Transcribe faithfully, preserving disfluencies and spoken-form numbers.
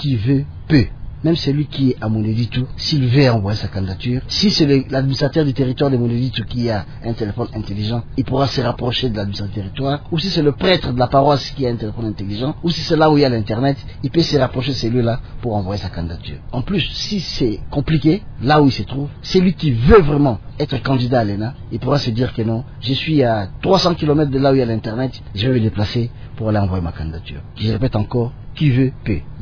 qui veut peut. Même celui qui est à Moneditu, s'il veut envoyer sa candidature, si c'est l'administrateur du territoire de Moneditu qui a un téléphone intelligent, il pourra se rapprocher de l'administrateur du territoire, ou si c'est le prêtre de la paroisse qui a un téléphone intelligent, ou si c'est là où il y a l'internet, il peut se rapprocher de celui-là pour envoyer sa candidature. En plus, si c'est compliqué, là où il se trouve, celui qui veut vraiment être candidat à l'E N A, il pourra se dire que non, je suis à trois cents kilomètres de là où il y a l'internet, je vais me déplacer pour aller envoyer ma candidature. Je répète encore, qui veut peut.